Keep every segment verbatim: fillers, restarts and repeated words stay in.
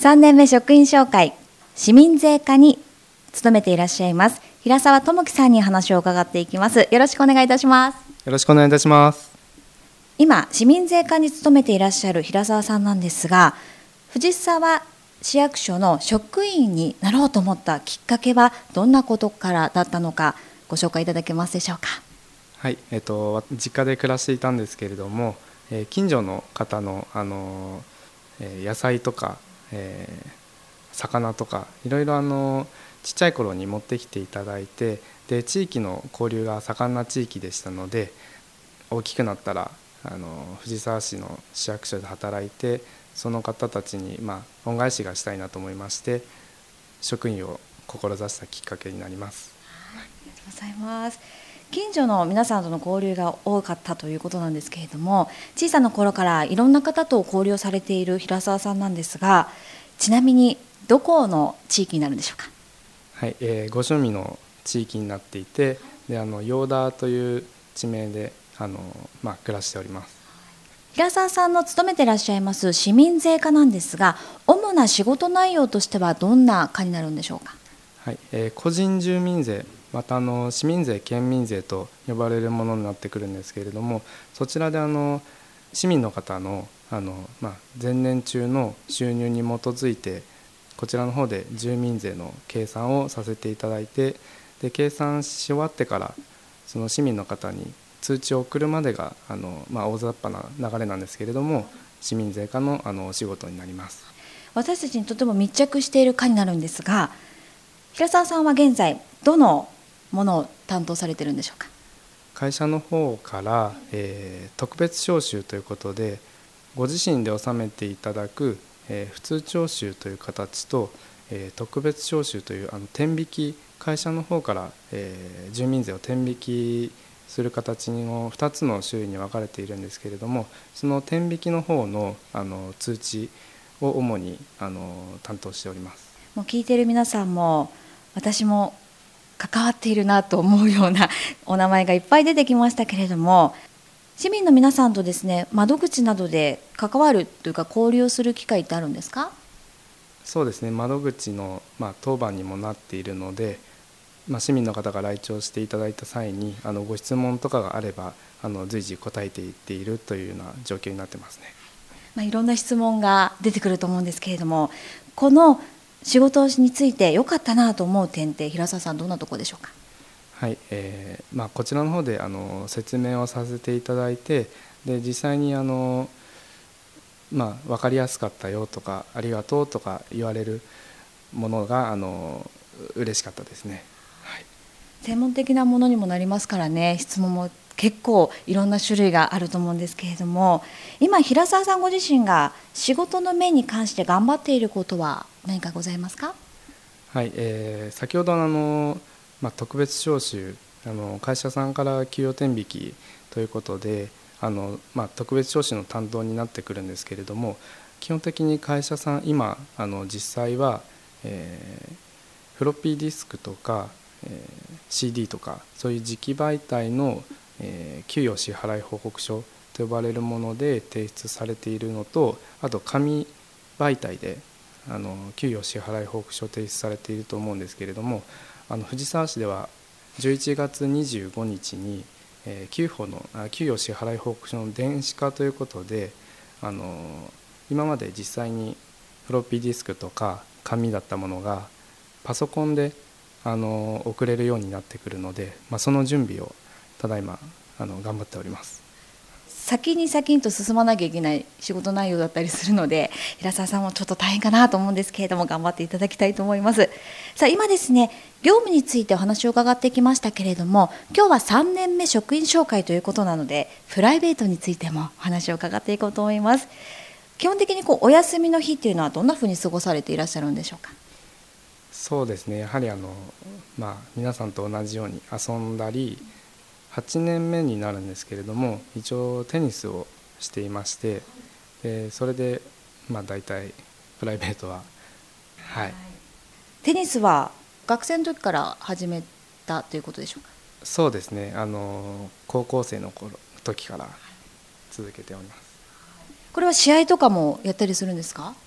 さんねんめ職員紹介、市民税課に勤めていらっしゃいます平沢智樹さんに話を伺っていきます。よろしくお願いいたします。 よろしくお願いいたします。 今、市民税課に勤めていらっしゃる平沢さんなんですが、藤沢市役所の職員になろうと思ったきっかけはどんなことからだったのか、ご紹介いただけますでしょうか。 はい、えっと、実家で暮らしていたんですけれども、えー、近所の方の、あのー、野菜とか、えー、魚とかいろいろあのちっちゃい頃に持ってきていただいて、で地域の交流が盛んな地域でしたので、大きくなったらあの藤沢市の市役所で働いて、その方たちに、まあ、恩返しがしたいなと思いまして職員を志したきっかけになります。 はい、ありがとうございます。近所の皆さんとの交流が多かったということなんですけれども、小さな頃からいろんな方と交流をされている平沢さんなんですが、ちなみにどこの地域になるんでしょうか。 はい、えー、ご趣味の地域になっていて、であのヨーダーという地名であの、まあ、暮らしております。 平沢さんの勤めていらっしゃいます市民税課なんですが、主な仕事内容としてはどんな課になるんでしょうか。 はい、えー、個人住民税、またあの市民税、県民税と呼ばれるものになってくるんですけれども、そちらであの市民の方の、あの、まあ、前年中の収入に基づいてこちらの方で住民税の計算をさせていただいて、で計算し終わってからその市民の方に通知を送るまでがあの、まあ、大雑把な流れなんですけれども、市民税課のあのお仕事になります。 私たちにとても密着している課になるんですが、平沢さんは現在どのものを担当されているんでしょうか。 会社の方から、えー、特別徴収ということで、ご自身で納めていただく、えー、普通徴収という形と、えー、特別徴収というあの天引き、会社の方から、えー、住民税を天引きする形のふたつの種類に分かれているんですけれども、その天引きの方の、あの通知を主にあの担当しております。 もう聞いている皆さんも私も関わっているなと思うようなお名前がいっぱい出てきましたけれども、市民の皆さんとですね、窓口などで関わるというか交流をする機会ってあるんですか。 そうですね、窓口の、まあ、当番にもなっているので、まあ、市民の方が来庁していただいた際にあのご質問とかがあればあの随時答えていっているというような状況になってますね。 まあ、いろんな質問が出てくると思うんですけれども、この仕事について良かったなと思う点って平沢さんどんなところでしょうか。 はい、えーまあ、こちらの方であの説明をさせていただいて、で実際にあの、まあ、分かりやすかったよとかありがとうとか言われるものがあの嬉しかったですね。はい、 専門的なものにもなりますからね、質問も結構いろんな種類があると思うんですけれども、今平沢さんご自身が仕事の面に関して頑張っていることは何かございますか。 はい、えー、先ほどあの、まあ、特別徴収、あの会社さんから給与天引きということであの、まあ、特別徴収の担当になってくるんですけれども、基本的に会社さん今あの実際は、えー、フロッピーディスクとか、えー、シーディー とかそういう磁気媒体の、えー、給与支払い報告書と呼ばれるもので提出されているのと、あと紙媒体であの給与支払い報告書を提出されていると思うんですけれども、あの藤沢市ではじゅういちがつにじゅうごにちに、えー、給付の給与支払い報告書の電子化ということで、あの今まで実際にフロッピーディスクとか紙だったものがパソコンであの送れるようになってくるので、まあ、その準備をただいまあの頑張っております。 先に先にと進まなきゃいけない仕事内容だったりするので、平沢さんもちょっと大変かなと思うんですけれども、頑張っていただきたいと思います。さあ今ですね、業務についてお話を伺ってきましたけれども、今日はさんねんめ職員紹介ということなので、プライベートについてもお話を伺っていこうと思います。基本的にこうお休みの日っていうのはどんなふうに過ごされていらっしゃるんでしょうか。 そうですね、やはりあの、まあ、皆さんと同じように遊んだり、はちねんめになるんですけれども、一応テニスをしていまして、でそれで、まあ、大体プライベートは、はい、 テニスは学生の時から始めたということでしょうか。 そうですね、あの高校生の頃時から続けております。 これは試合とかもやったりするんですか。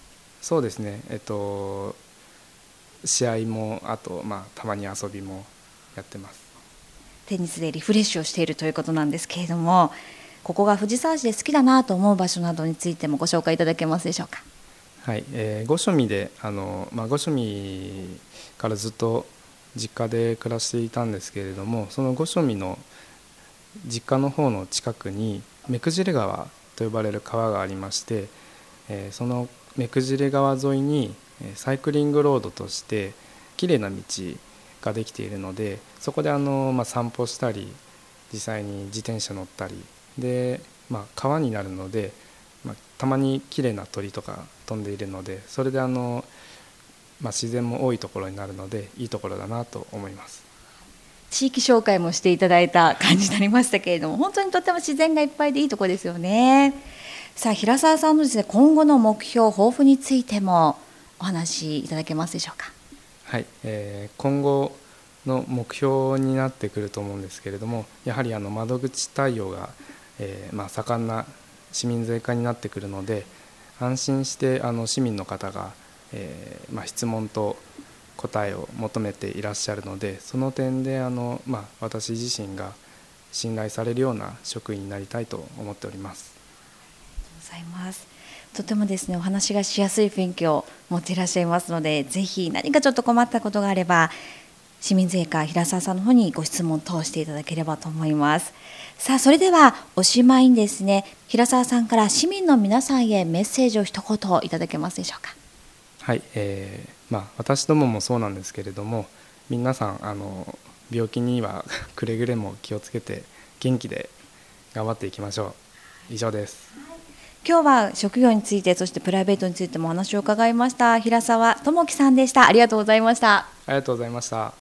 そうですね、えっと、試合もあと、まあ、たまに遊びもやってます。 テニスでリフレッシュをしているということなんですけれども、ここが藤沢市で好きだなと思う場所などについてもご紹介いただけますでしょうか。 はい、えー、御所見であの、まあ、御所見からずっと実家で暮らしていたんですけれども、その御所見の実家の方の近くに目久尻川と呼ばれる川がありまして、えー、その目久尻川沿いにサイクリングロードとしてきれいな道ができているので、そこであの、まあ、散歩したり実際に自転車乗ったりで、まあ、川になるので、まあ、たまにきれいな鳥とか飛んでいるので、それであの、まあ、自然も多いところになるのでいいところだなと思います。 地域紹介もしていただいた感じになりましたけれども、本当にとても自然がいっぱいでいいところですよね。さあ、平沢さんのですね、今後の目標抱負についてもお話しいただけますでしょうか。 はい、えー、今後の目標になってくると思うんですけれども、やはりあの窓口対応が、えーまあ、盛んな市民税課になってくるので、安心してあの市民の方が、えーまあ、質問と答えを求めていらっしゃるので、その点であの、まあ、私自身が信頼されるような職員になりたいと思っております。 ありがとうございます。とてもですね、お話がしやすい雰囲気を持っていらっしゃいますので、ぜひ何かちょっと困ったことがあれば市民税課平沢さんの方にご質問を通していただければと思います。さあ、それではおしまいにですね、平沢さんから市民の皆さんへメッセージを一言いただけますでしょうか。 はい、えーまあ、私どももそうなんですけれども、皆さんあの病気にはくれぐれも気をつけて元気で頑張っていきましょう。以上です。 今日は職業について、そしてプライベートについてもお話を伺いました。平沢智樹さんでした。ありがとうございました。 ありがとうございました。